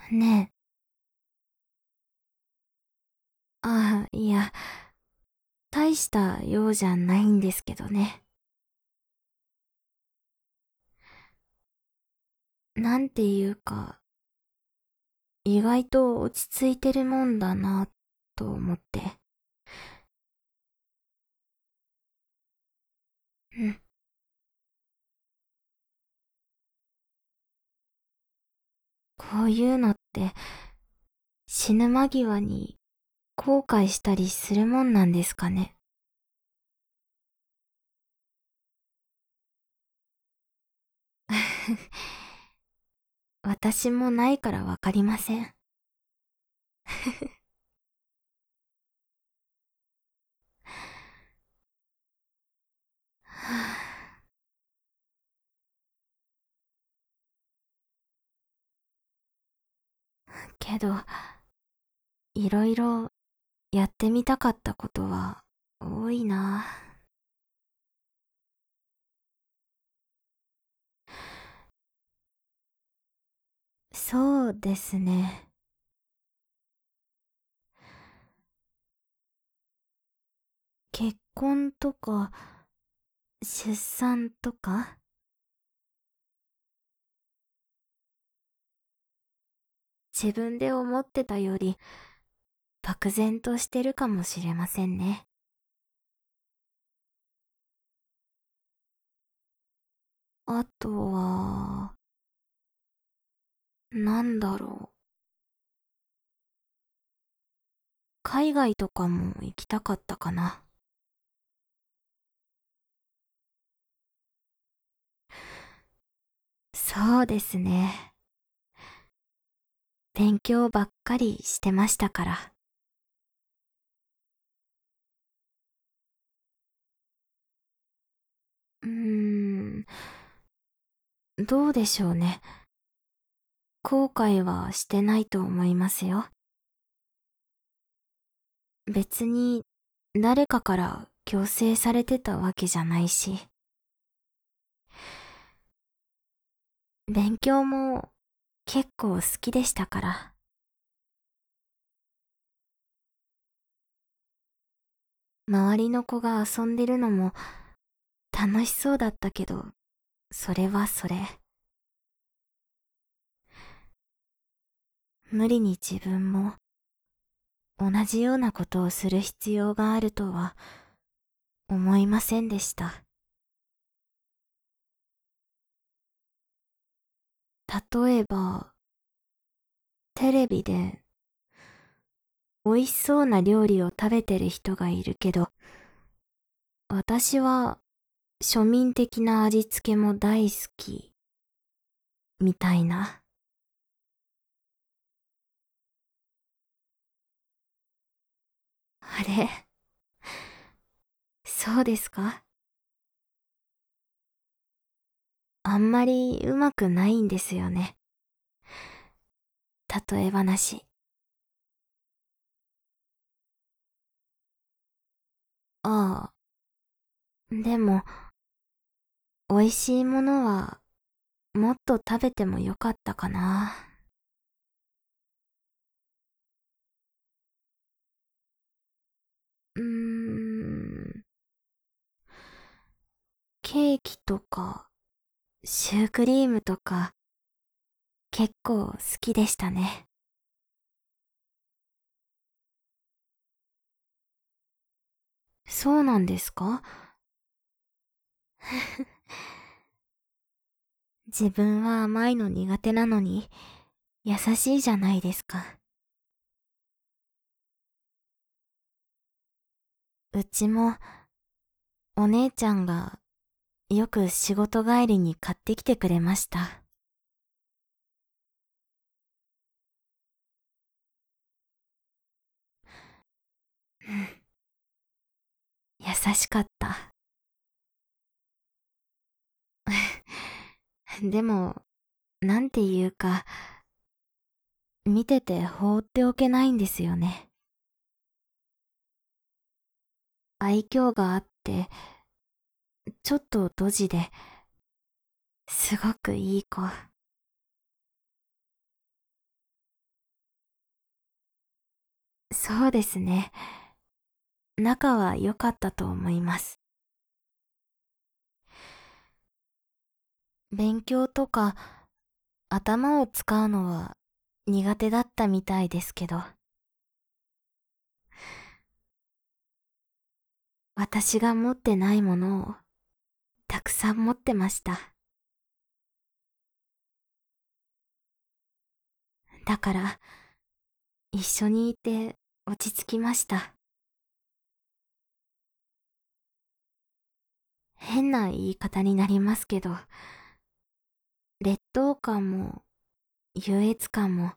ねえ。いや、大した用じゃないんですけどね。なんていうか、意外と落ち着いてるもんだな、と思って。うん。こういうのって、死ぬ間際に後悔したりするもんなんですかね。私もないからわかりません。けど、いろいろやってみたかったことは多いな。そうですね。結婚とか、出産とか、自分で思ってたより漠然としてるかもしれませんね。あとは、なんだろう。海外とかも行きたかったかな。そうですね。勉強ばっかりしてましたから。うーん、どうでしょうね。後悔はしてないと思いますよ。別に誰かから強制されてたわけじゃないし。勉強も結構好きでしたから。周りの子が遊んでるのも楽しそうだったけど、それはそれ。無理に自分も同じようなことをする必要があるとは思いませんでした。例えば、テレビで美味しそうな料理を食べてる人がいるけど、私は庶民的な味付けも大好き、みたいな。あれ、そうですか？あんまりうまくないんですよね。例え話。ああ、でも、美味しいものはもっと食べてもよかったかな。うーん、ケーキとか、シュークリームとか、結構好きでしたね。そうなんですか？自分は甘いの苦手なのに、優しいじゃないですか。うちも、お姉ちゃんがよく仕事帰りに買ってきてくれました。うん、優しかった。でも、なんていうか、見てて放っておけないんですよね。愛嬌があって、ちょっとドジで、すごくいい子。 そうですね。仲は良かったと思います。勉強とか頭を使うのは苦手だったみたいですけど、私が持ってないものをたくさん持ってました。だから一緒にいて落ち着きました。変な言い方になりますけど、劣等感も優越感も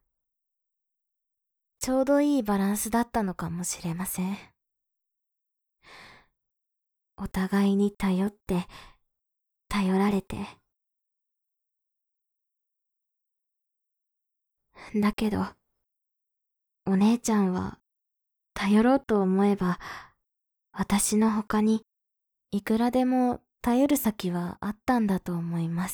ちょうどいいバランスだったのかもしれません。お互いに頼って、頼られて。だけど、お姉ちゃんは頼ろうと思えば、私の他にいくらでも頼る先はあったんだと思います。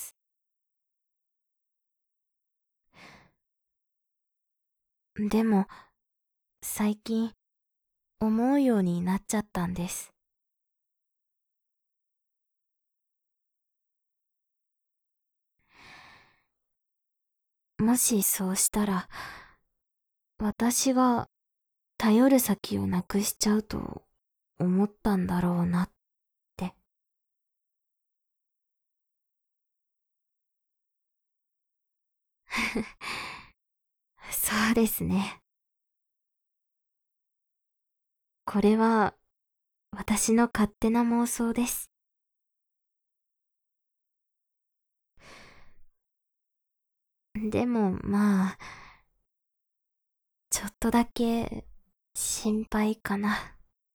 でも、最近思うようになっちゃったんです。もしそうしたら、私が頼る先をなくしちゃうと思ったんだろうなって。そうですね。これは私の勝手な妄想です。でもまあ、ちょっとだけ心配かな。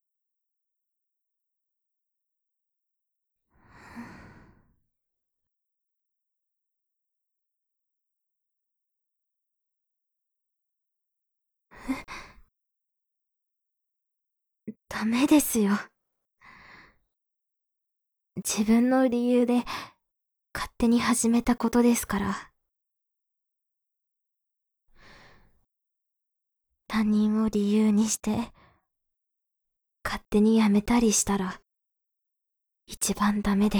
ダメですよ。自分の理由で勝手に始めたことですから。他人を理由にして勝手にやめたりしたら一番ダメです。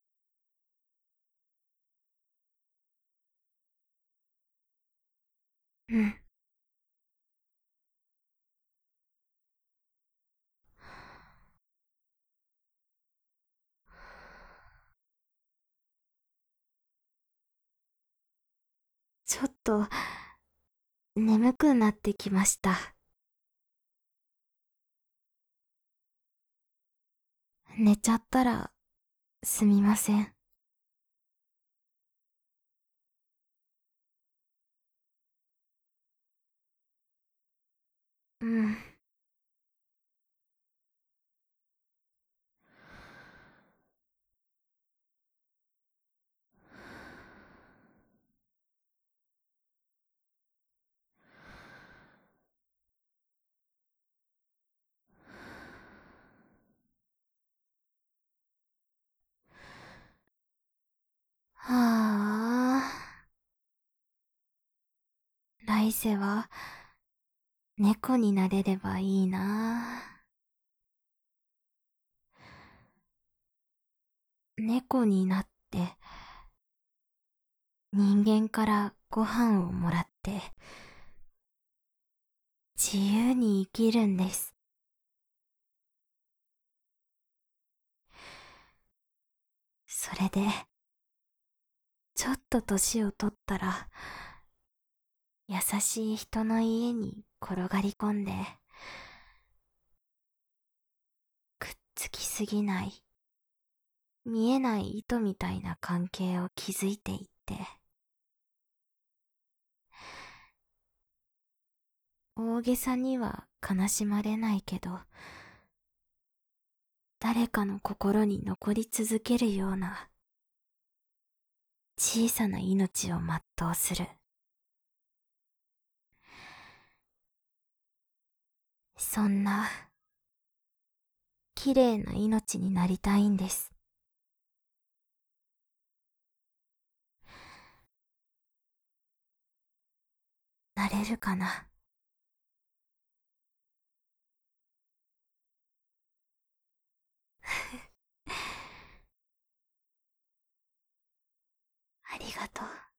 うん。ちょっと眠くなってきました。寝ちゃったらすみません。うん。はあ。来世は猫になれればいいな。猫になって人間からご飯をもらって自由に生きるんです。それでちょっと年を取ったら優しい人の家に転がり込んでくっつきすぎない見えない糸みたいな関係を築いていって大げさには悲しまれないけど誰かの心に残り続けるような小さな命を全うする。そんな綺麗な命になりたいんです。なれるかな。 ありがとう。